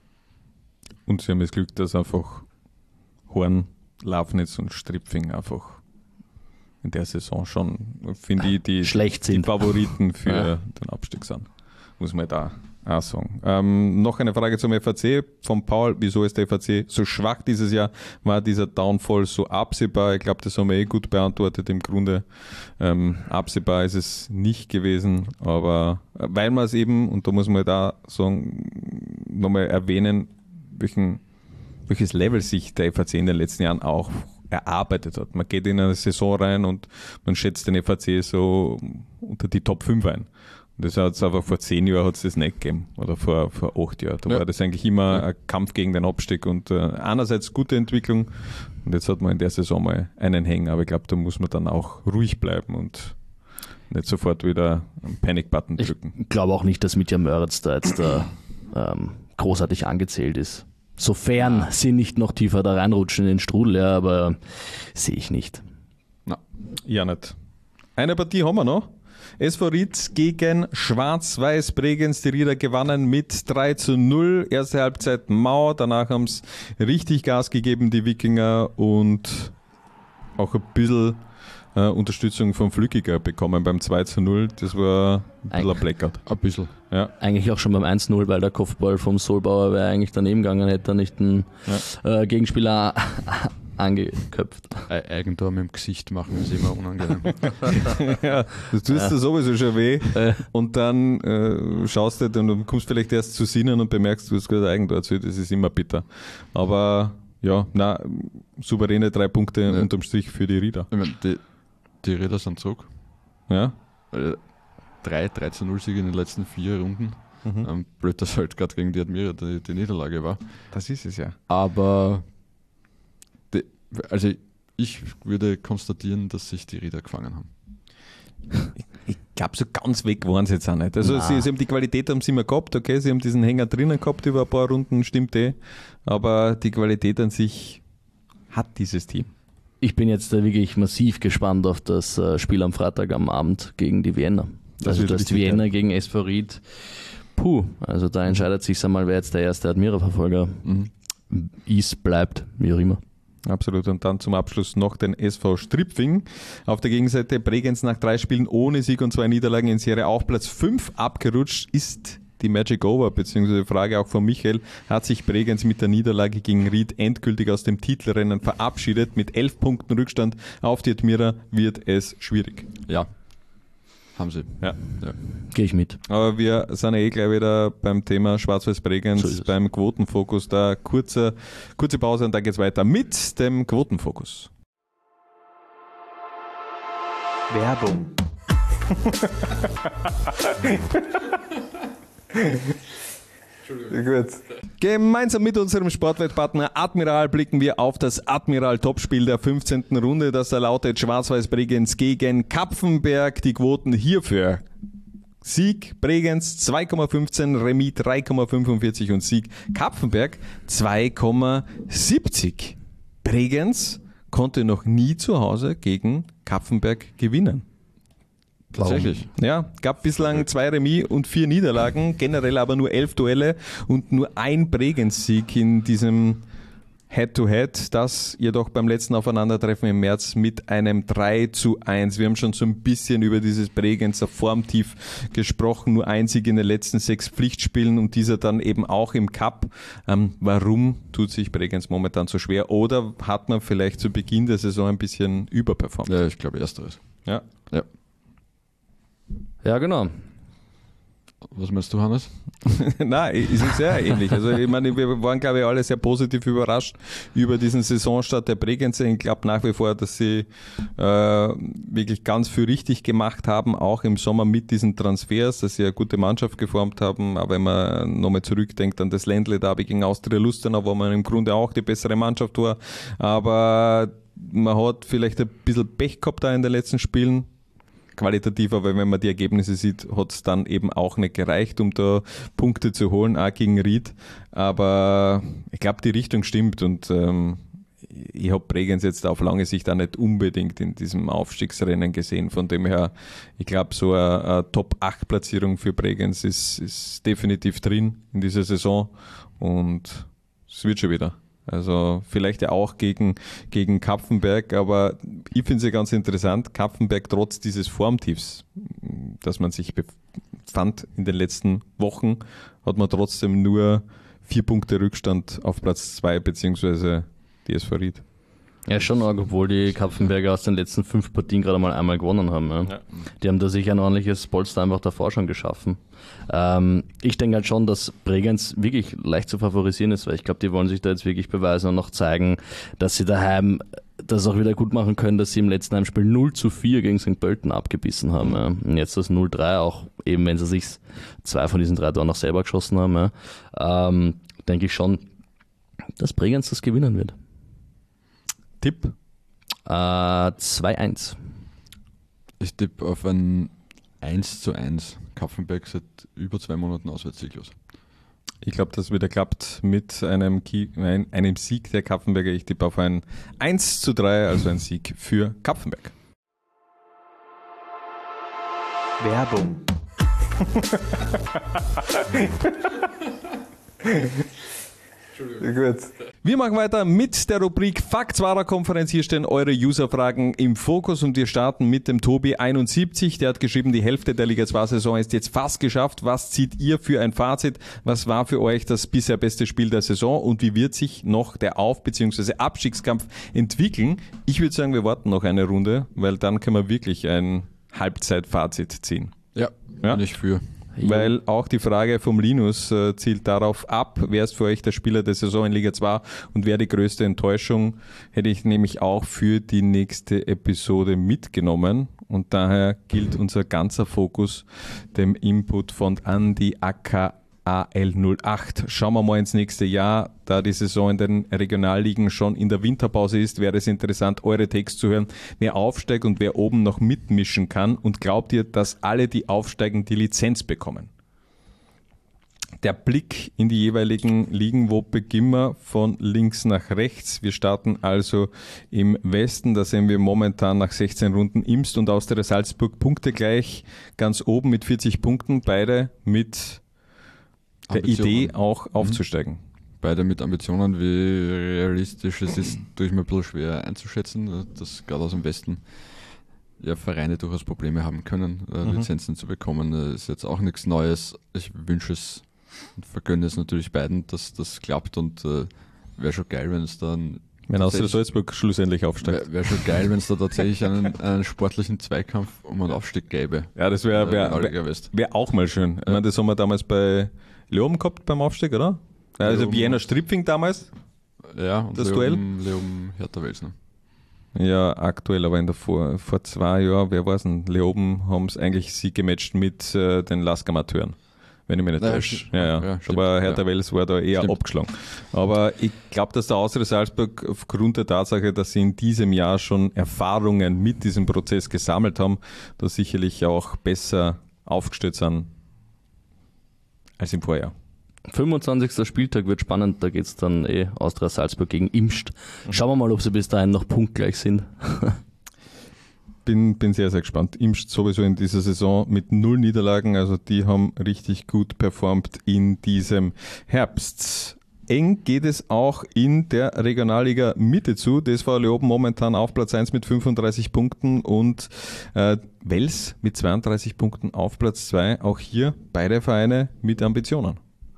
Und sie haben das Glück, dass einfach Horn, Lafnitz und Stripfing einfach in der Saison schon, finde ich, die Favoriten für den Abstieg sind. Muss man da auch sagen. Noch eine Frage zum FAC von Paul. Wieso ist der FAC so schwach dieses Jahr? War dieser Downfall so absehbar? Ich glaube, das haben wir gut beantwortet. Im Grunde absehbar ist es nicht gewesen, aber weil man es eben, und da muss man da sagen, nochmal erwähnen, welches Level sich der FAC in den letzten Jahren auch erarbeitet hat. Man geht in eine Saison rein und man schätzt den FAC so unter die Top 5 ein. Und das hat es einfach vor 10 Jahren hat es das nicht gegeben. Oder vor 8 Jahren. Da war das eigentlich immer ein Kampf gegen den Abstieg und einerseits gute Entwicklung und jetzt hat man in der Saison mal einen hängen, aber ich glaube, da muss man dann auch ruhig bleiben und nicht sofort wieder einen Panic-Button drücken. Ich glaube auch nicht, dass Mitja Möritz da jetzt großartig angezählt ist. Sofern sie nicht noch tiefer da reinrutschen in den Strudel, ja, aber sehe ich nicht. Na, ja nicht. Eine Partie haben wir noch. SV Ried gegen Schwarz-Weiß Bregenz. Die Rieder gewannen mit 3:0. Erste Halbzeit mau, danach haben es richtig Gas gegeben, die Wikinger, und auch ein bisschen Unterstützung vom Flückiger bekommen beim 2:0. Das war ein bisschen ein Blackout. Ein bisschen. Ja. Eigentlich auch schon beim 1:0, weil der Kopfball vom Solbauer wäre eigentlich daneben gegangen, hätte er nicht einen Gegenspieler angeköpft. Eigentor mit dem Gesicht machen ist immer unangenehm. Ja, das tust dir sowieso schon weh und dann schaust du und du kommst vielleicht erst zu Sinnen und bemerkst, du hast gerade Eigentor erzielt. Das ist immer bitter. Aber ja, souveräne 3 Punkte unterm Strich für die Rieder. Ich meine, die Rieder sind zurück. Ja. 3:0 Siege in den letzten 4 Runden. Blöd, dass halt gerade gegen die Admira die Niederlage war. Das ist es ja. Aber ich würde konstatieren, dass sich die Rieder gefangen haben. Ich glaube, so ganz weg waren sie jetzt auch nicht. Also sie haben die Qualität haben sie immer gehabt, okay, sie haben diesen Hänger drinnen gehabt über ein paar Runden, stimmt aber die Qualität an sich hat dieses Team. Ich bin jetzt wirklich massiv gespannt auf das Spiel am Freitag am Abend gegen die Vienna. Also das Vienna gegen SV Ried. Also da entscheidet sich einmal, wer jetzt der erste Admira-Verfolger ist, bleibt, wie auch immer. Absolut. Und dann zum Abschluss noch den SV Stripfing. Auf der Gegenseite Bregenz nach 3 Spielen ohne Sieg und 2 Niederlagen in Serie auf Platz 5 abgerutscht. Ist die Magic over? Beziehungsweise Frage auch von Michael. Hat sich Bregenz mit der Niederlage gegen Ried endgültig aus dem Titelrennen verabschiedet? Mit 11 Punkten Rückstand auf die Admira wird es schwierig. Ja. Haben sie. Ja. Gehe ich mit. Aber wir sind gleich wieder beim Thema Schwarz-Weiß Bregenz, beim Quotenfokus. Da kurze Pause und dann geht es weiter mit dem Quotenfokus. Werbung. Gut. Gemeinsam mit unserem Sportwettpartner Admiral blicken wir auf das Admiral-Topspiel der 15. Runde. Das lautet Schwarz-Weiß Bregenz gegen Kapfenberg. Die Quoten hierfür: Sieg Bregenz 2,15, Remis 3,45 und Sieg Kapfenberg 2,70. Bregenz konnte noch nie zu Hause gegen Kapfenberg gewinnen. Tatsächlich. Ja, gab bislang 2 Remis und 4 Niederlagen, generell aber nur 11 Duelle und nur ein Bregenz-Sieg in diesem Head-to-Head, das jedoch beim letzten Aufeinandertreffen im März mit einem 3:1. Wir haben schon so ein bisschen über dieses Bregenzer Formtief gesprochen, nur ein Sieg in den letzten 6 Pflichtspielen und dieser dann eben auch im Cup. Warum tut sich Bregenz momentan so schwer? Oder hat man vielleicht zu Beginn der Saison ein bisschen überperformt? Ja, ich glaube ersteres. Ja. Ja, genau. Was meinst du, Hannes? Nein, ist uns sehr ähnlich. Also ich meine, wir waren, glaube ich, alle sehr positiv überrascht über diesen Saisonstart der Bregenzer. Ich glaube nach wie vor, dass sie wirklich ganz viel richtig gemacht haben, auch im Sommer mit diesen Transfers, dass sie eine gute Mannschaft geformt haben. Aber wenn man nochmal zurückdenkt an das Ländle-Derby gegen Austria Lustenau, wo man im Grunde auch die bessere Mannschaft war. Aber man hat vielleicht ein bisschen Pech gehabt da in den letzten Spielen. Qualitativ, aber wenn man die Ergebnisse sieht, hat es dann eben auch nicht gereicht, um da Punkte zu holen, auch gegen Ried. Aber ich glaube, die Richtung stimmt und ich habe Bregenz jetzt auf lange Sicht auch nicht unbedingt in diesem Aufstiegsrennen gesehen. Von dem her, ich glaube, so eine Top-8-Platzierung für Bregenz ist definitiv drin in dieser Saison und es wird schon wieder. Also vielleicht ja auch gegen Kapfenberg, aber ich finde es ja ganz interessant, Kapfenberg trotz dieses Formtiefs, das man sich befand in den letzten Wochen, hat man trotzdem nur 4 Punkte Rückstand auf Platz 2 beziehungsweise die SV Ried. Ja, schon arg, obwohl die Kapfenberger aus den letzten 5 Partien gerade mal einmal gewonnen haben. Ja. Die haben da sich ein ordentliches Polster einfach davor schon geschaffen. Ich denke halt schon, dass Bregenz wirklich leicht zu favorisieren ist, weil ich glaube, die wollen sich da jetzt wirklich beweisen und noch zeigen, dass sie daheim das auch wieder gut machen können, dass sie im letzten Heimspiel 0-4 gegen St. Pölten abgebissen haben. Ja. Und jetzt das 0-3, auch eben wenn sie sich 2 von diesen 3 Toren noch selber geschossen haben, denke ich schon, dass Bregenz das gewinnen wird. Tipp? 2-1. Ich tippe auf ein 1:1. Kapfenberg seit über 2 Monaten auswärtssieglos. Ich glaube, das wieder klappt mit einem Sieg der Kapfenberger. Ich tippe auf ein 1:3, also ein Sieg für Kapfenberg. Werbung. Gut. Wir machen weiter mit der Rubrik Faktswarer-Konferenz. Hier stehen eure User-Fragen im Fokus und wir starten mit dem Tobi71. Der hat geschrieben, die Hälfte der Liga 2-Saison ist jetzt fast geschafft. Was zieht ihr für ein Fazit? Was war für euch das bisher beste Spiel der Saison und wie wird sich noch der Auf- bzw. Abstiegskampf entwickeln? Ich würde sagen, wir warten noch eine Runde, weil dann können wir wirklich ein Halbzeitfazit ziehen. Ja, bin ich für. Weil auch die Frage vom Linus zielt darauf ab, wer ist für euch der Spieler der Saison in Liga 2 und wer die größte Enttäuschung, hätte ich nämlich auch für die nächste Episode mitgenommen und daher gilt unser ganzer Fokus dem Input von Andi Acker AL08. Schauen wir mal ins nächste Jahr, da die Saison in den Regionalligen schon in der Winterpause ist, wäre es interessant, eure Takes zu hören, wer aufsteigt und wer oben noch mitmischen kann und glaubt ihr, dass alle, die aufsteigen, die Lizenz bekommen? Der Blick in die jeweiligen Ligen, wo beginnen wir von links nach rechts? Wir starten also im Westen, da sehen wir momentan nach 16 Runden Imst und Austria Salzburg punktegleich, ganz oben mit 40 Punkten, beide mit der Idee auch aufzusteigen. Beide mit Ambitionen, wie realistisch es ist, tue ich mir ein bisschen schwer einzuschätzen, dass gerade aus dem Westen ja Vereine durchaus Probleme haben können, Lizenzen zu bekommen. Das ist jetzt auch nichts Neues. Ich wünsche es und vergönne es natürlich beiden, dass das klappt und wäre schon geil, wenn es dann wenn Austria Salzburg schlussendlich aufsteigt. Wäre schon geil, wenn es da tatsächlich einen sportlichen Zweikampf um einen Aufstieg gäbe. Ja, das wäre auch mal schön. Ich meine, das haben wir damals bei Leoben gehabt beim Aufstieg, oder? Also Vienna Stripfing damals. Ja, und das Leoben, Duell. Leoben Hertha Welsner. Ja, aktuell, aber vor 2 Jahren, wer war es denn? Leoben haben es eigentlich sie gematcht mit den Lask-Amateuren. Wenn ich mich nicht täusche. Ja, aber Hertha Wels war da eher abgeschlagen. Aber ich glaube, dass der Austria Salzburg aufgrund der Tatsache, dass sie in diesem Jahr schon Erfahrungen mit diesem Prozess gesammelt haben, da sicherlich auch besser aufgestellt sind als im Vorjahr. 25. Spieltag wird spannend, da geht es dann Austria Salzburg gegen Imst. Schauen wir mal, ob sie bis dahin noch punktgleich sind. Bin sehr, sehr gespannt. Imst sowieso in dieser Saison mit 0 Niederlagen, also die haben richtig gut performt in diesem Herbst. Eng geht es auch in der Regionalliga Mitte zu. DSV Leoben momentan auf Platz 1 mit 35 Punkten und Wels mit 32 Punkten auf Platz 2. Auch hier beide Vereine mit Ambitionen.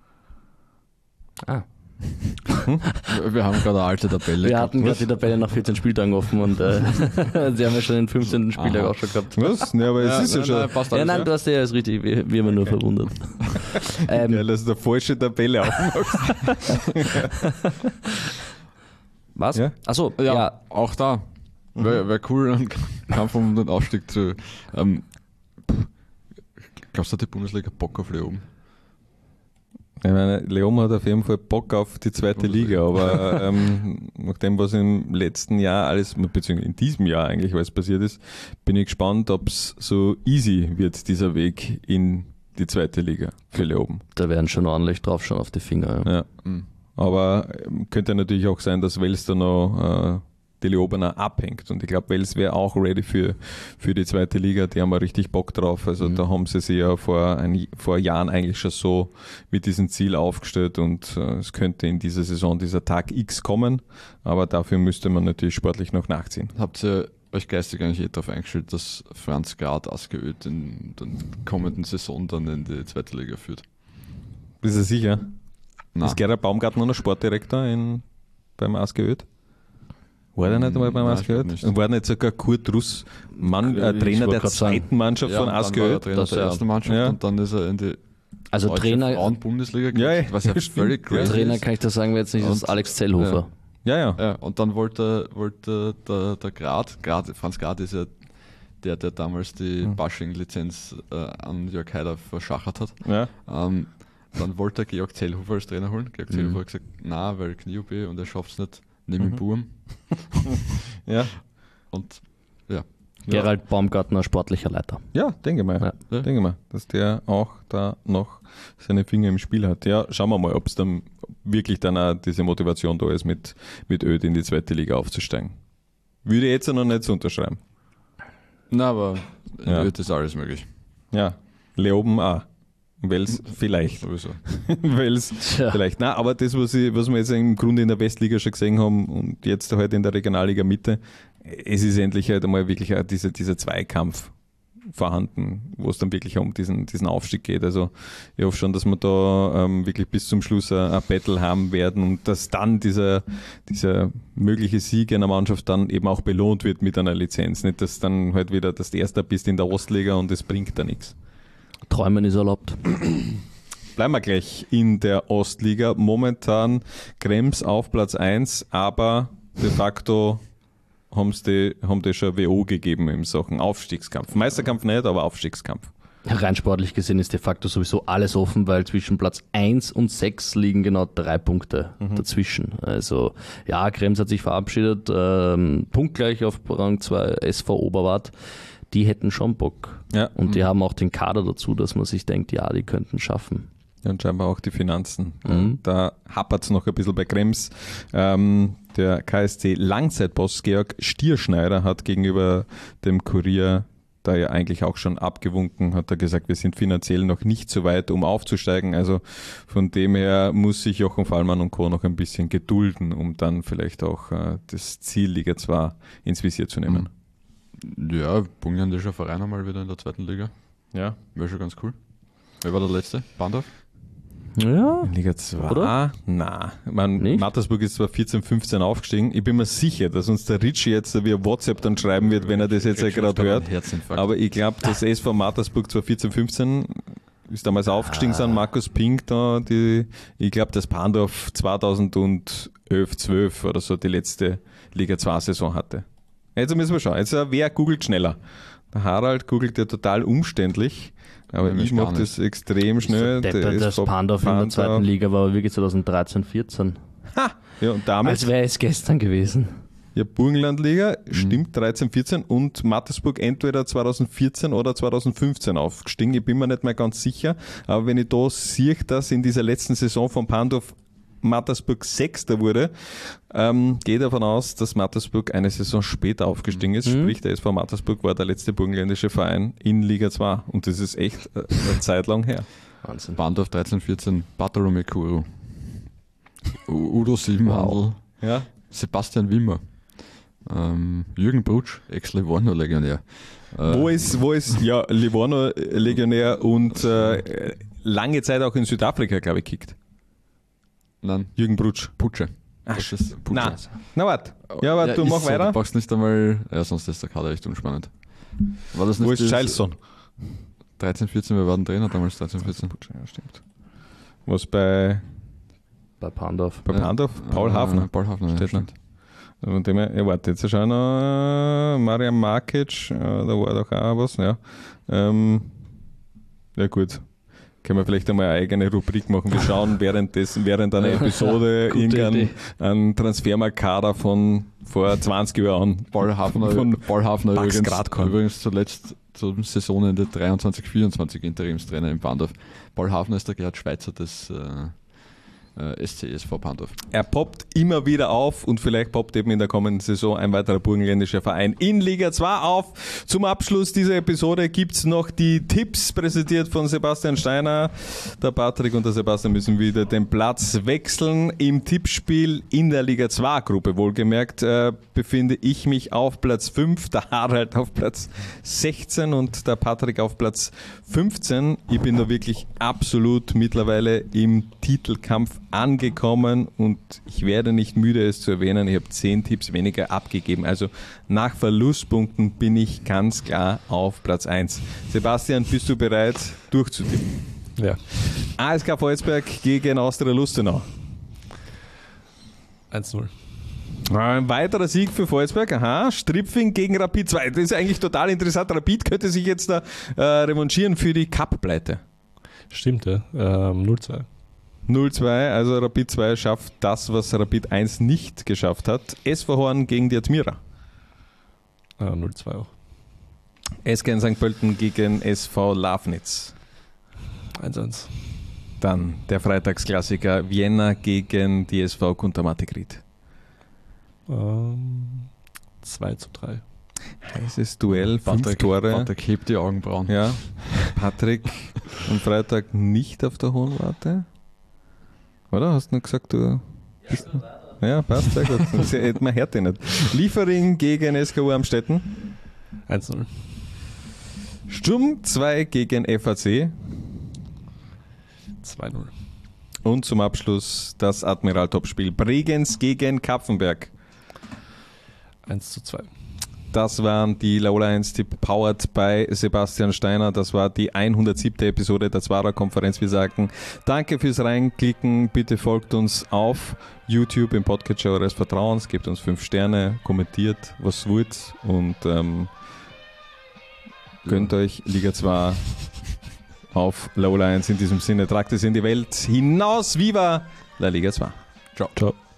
Wir haben gerade eine alte Tabelle. Wir hatten gerade die Tabelle nach 14 Spieltagen offen und sie haben ja schon den 15. Spieltag auch schon gehabt. Was? Ja, aber es ist ja schon. Passt alles, du hast ja alles richtig, wir haben nur verwundert. Geil, dass du eine falsche Tabelle aufmachst. Was? Ja? Achso, ja. Auch da. Wäre cool, einen Kampf um den Aufstieg zu. Glaubst du, hat die Bundesliga Bock auf Leoben? Ich meine, Leoben hat auf jeden Fall Bock auf die zweite Liga, aber nach dem, was im letzten Jahr alles, beziehungsweise in diesem Jahr eigentlich alles passiert ist, bin ich gespannt, ob es so easy wird, dieser Weg in die zweite Liga für Leoben. Da werden schon ordentlich drauf schauen auf die Finger. Ja. aber könnte natürlich auch sein, dass Wels da noch die Leobener abhängt. Und ich glaube, Wels wäre auch ready für die zweite Liga. Die haben ja richtig Bock drauf. Also da haben sie sich ja vor Jahren eigentlich schon so mit diesem Ziel aufgestellt und es könnte in dieser Saison dieser Tag X kommen, aber dafür müsste man natürlich sportlich noch nachziehen. Habt ihr euch geistig eigentlich darauf eingestellt, dass Franz Grad Askewöd in der kommenden Saison dann in die zweite Liga führt? Ist er sicher? Nein. Ist Gerhard Baumgartner noch Sportdirektor beim Askewöd? War der nicht einmal beim Askewöd? Und war nicht sogar Kurt Russ Trainer der zweiten Mannschaft von Askewöd? Trainer der ersten Mannschaft und dann ist er in die Frauenbundesliga gegangen, was ja völlig crazy Trainer kann ich das sagen, wir jetzt nicht, das ist Alex Zellhofer. Ja. Und dann wollte der Franz Grad ist ja der damals die Bashing-Lizenz an Jörg Haider verschachert hat. Ja. Dann wollte er Georg Zellhofer als Trainer holen. Georg Zellhofer hat gesagt, nein, weil Knie-OP und er schafft es nicht, neben dem Burm. Ja. Und ja. Gerald Baumgartner, sportlicher Leiter. Ja, denke mal. Denke mal, dass der auch da noch seine Finger im Spiel hat. Ja, schauen wir mal, ob es dann wirklich dann auch diese Motivation da ist, mit Öd in die zweite Liga aufzusteigen. Würde ich jetzt noch nicht so unterschreiben. Na, aber in Öd ist alles möglich. Ja, Leoben auch. Wels vielleicht. Sowieso. Wels vielleicht. Nein, aber das, was wir jetzt im Grunde in der Westliga schon gesehen haben und jetzt halt in der Regionalliga Mitte, es ist endlich halt einmal wirklich auch dieser Zweikampf vorhanden, wo es dann wirklich um diesen Aufstieg geht. Also ich hoffe schon, dass wir da wirklich bis zum Schluss ein Battle haben werden und dass dann dieser mögliche Sieg einer Mannschaft dann eben auch belohnt wird mit einer Lizenz. Nicht, dass dann halt wieder das Erste bist in der Ostliga und es bringt da nichts. Träumen ist erlaubt. Bleiben wir gleich in der Ostliga. Momentan Krems auf Platz 1, aber de facto haben die schon WO gegeben in Sachen Aufstiegskampf. Meisterkampf nicht, aber Aufstiegskampf. Rein sportlich gesehen ist de facto sowieso alles offen, weil zwischen Platz 1 und 6 liegen genau 3 Punkte dazwischen. Also ja, Krems hat sich verabschiedet, punktgleich auf Rang 2 SV Oberwart. Die hätten schon Bock. Ja. Und die haben auch den Kader dazu, dass man sich denkt, ja, die könnten schaffen. Ja, und scheinbar auch die Finanzen. Da hapert es noch ein bisschen bei Krems. Der KSC Langzeitboss Georg Stierschneider hat gegenüber dem Kurier da ja eigentlich auch schon abgewunken, hat er gesagt, wir sind finanziell noch nicht so weit, um aufzusteigen. Also von dem her muss sich Jochen Fallmann und Co. noch ein bisschen gedulden, um dann vielleicht auch das Ziel Liga 2 ins Visier zu nehmen. Ja, burgenländischer Verein einmal wieder in der zweiten Liga. Ja. Wäre schon ganz cool. Wer war der letzte? Bandorf? Ja. Liga 2? Oder? Nein. Mattersburg ist zwar 14, 15 aufgestiegen. Ich bin mir sicher, dass uns der Ritchie jetzt via WhatsApp dann schreiben wird, wenn er das jetzt gerade hört. Aber ich glaube, das SV Mattersburg zwar 14, 15 ist damals aufgestiegen, sind Markus Pink da. Ich glaube, das Bandorf 2011, 12 oder so die letzte Liga 2 Saison hatte. Jetzt müssen wir schauen. Jetzt, wer googelt schneller? Der Harald googelt ja total umständlich, aber ich mache das extrem schnell. Das Pandorf in der zweiten Liga war wirklich 2013, 14. Ha! Ja, und damit, als wäre es gestern gewesen. Ja, Burgenlandliga stimmt 13, 14 und Mattersburg entweder 2014 oder 2015 aufgestiegen. Ich bin mir nicht mehr ganz sicher, aber wenn ich da sehe, dass in dieser letzten Saison von Pandorf Mattersburg Sechster wurde, gehe davon aus, dass Mattersburg eine Saison später aufgestiegen ist. Sprich, der SV Mattersburg war der letzte burgenländische Verein in Liga 2 und das ist echt eine Zeit lang her. Wahnsinn. Bandorf 13, 14, Bartolome Kuru, Udo Siebenhandel, ja. Sebastian Wimmer, Jürgen Brutsch, Ex-Livorno-Legionär. Wo ist ja, Livorno-Legionär und lange Zeit auch in Südafrika, glaube ich, kickt. Nein. Jürgen Brutsch. Putsche. Ach, das ist Putsche. Na warte. Ja, warte, du mach so, weiter. Du brauchst nicht einmal, ja, sonst ist der Kader echt unspannend. War das nicht wo ist Chilson? 13, 14, wir waren Trainer damals, 13, 14. Putsche, ja, stimmt. Was bei Pandorf. Bei Pandorf? Paul Hafner. Paul Hafner, steht stimmt. Von dem her, ja, warte, jetzt schauen wir Marian Markic, da war doch auch was, ja. Ja, gut. Können wir vielleicht einmal eine eigene Rubrik machen. Wir schauen während einer Episode irgendeinen Transfermarktkader von vor 20 Jahren. Paul Hafner übrigens zuletzt zum Saisonende 23, 24 Interimstrainer in Bandorf. Paul Hafner ist der Gerhard Schweizer des SC-SV Pandorf. Er poppt immer wieder auf und vielleicht poppt eben in der kommenden Saison ein weiterer burgenländischer Verein in Liga 2 auf. Zum Abschluss dieser Episode gibt's noch die Tipps, präsentiert von Sebastian Steiner. Der Patrick und der Sebastian müssen wieder den Platz wechseln. Im Tippspiel in der Liga 2 Gruppe, wohlgemerkt, befinde ich mich auf Platz 5, der Harald auf Platz 16 und der Patrick auf Platz 15. Ich bin da wirklich absolut mittlerweile im Titelkampf angekommen und ich werde nicht müde, es zu erwähnen. Ich habe 10 Tipps weniger abgegeben. Also nach Verlustpunkten bin ich ganz klar auf Platz 1. Sebastian, bist du bereit, durchzutippen? Ja. ASK Volzberg gegen Austria Lustenau. 1-0. Ein weiterer Sieg für Volzberg. Aha, Stripfing gegen Rapid 2. Das ist eigentlich total interessant. Rapid könnte sich jetzt da revanchieren für die Cup-Pleite. Stimmt, ja. 0-2. 0-2, also Rapid 2 schafft das, was Rapid 1 nicht geschafft hat. SV Horn gegen die Admira. 0-2 auch. SK in St. Pölten gegen SV Lafnitz. 1-1. Dann der Freitagsklassiker Vienna gegen die SV Kuntermatik Ried. 2-3. Heißes Duell, 5 Tore. Patrick hebt die Augenbrauen. Ja, Patrick am Freitag nicht auf der Hohen Warte. Oder? Hast du noch gesagt, du bist... Ja, passt, sehr gut. Man hört den nicht. Liefering gegen SKU Amstetten. 1-0. Sturm 2 gegen FAC. 2-0. Und zum Abschluss das Admiral-Topspiel Bregenz gegen Kapfenberg. 1-2. Das waren die Lowlines-Tipp powered by Sebastian Steiner. Das war die 107. Episode der Zwarer-Konferenz. Wir sagen danke fürs Reinklicken. Bitte folgt uns auf YouTube im Podcatcher eures Vertrauens. Gebt uns 5 Sterne, kommentiert, was wollt und gönnt euch Liga 2 auf Lowlines. In diesem Sinne, tragt es in die Welt hinaus. Viva la Liga 2. Ciao. Ciao.